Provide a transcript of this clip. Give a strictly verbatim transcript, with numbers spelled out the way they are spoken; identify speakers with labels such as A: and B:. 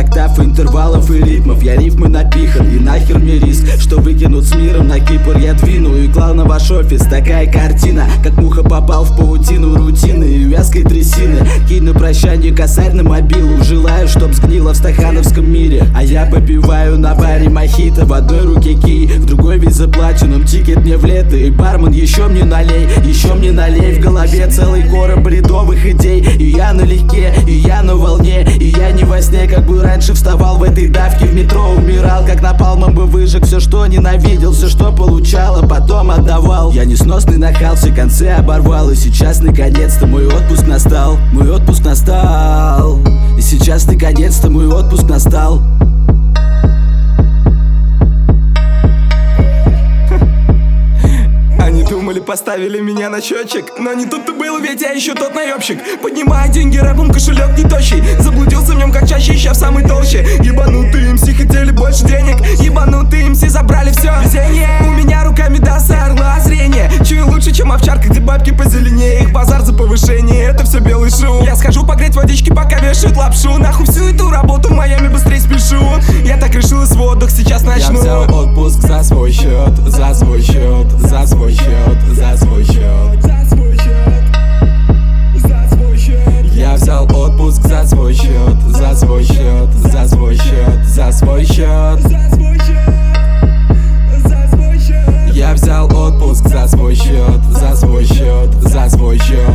A: октав, интервалов и ритмов. Я рифмы напихан, и нахер мне риск, что выкинут с миром на Кипр я двину. И клал на ваш офис такая картина, как муха попал в паутину рутины и вязкой трясины. Кинь на прощание косарь на мобилу, желаю, чтоб сгнило в стахановском мире. А я попиваю на баре мохито, в одной руке кий, в другой виза платинум, тикет мне в лето. И бармен, еще мне налей, еще мне налей. В голове целый город бредовых идей, и я налегке, и я на волне, и я не во сне, как бы раньше вставал в этой давке. В метро умирал, как напалмом бы выжег все, что ненавидел, все, что получал, а потом отдавал. Я несносный нахал, все концы оборвал, и сейчас наконец-то мой отпуск настал. Мой отпуск настал, и сейчас наконец-то мой отпуск настал.
B: Они думали, поставили меня на счетчик, но не тут-то было, ведь я еще тот наебщик. Поднимаю деньги рэпом, кошелек не тощий, заблудился в нем как чаще, ища в самой толще. Ебанутые эм си хотели больше денег, ебанутые эм си забрали все везение. У меня руками даста орла зрение, чую лучше, чем овчарка, где бабки позеленее. Их базар за повышение, это все белый шум. Я схожу погреть водички, пока вешают лапшу. Нахуй всю эту работу, в Майами быстрее спешу. Я так решил, свой отдых сейчас начну.
C: Я взял отпуск за свой счет, за свой счет, за свой счет, за свой счет, за свой счет, за свой счет. Я взял отпуск за свой счет, за свой счет, за свой счет, за свой счет, за свой счет, за свой счет. Я взял отпуск за свой счет, за свой счет, за свой счет.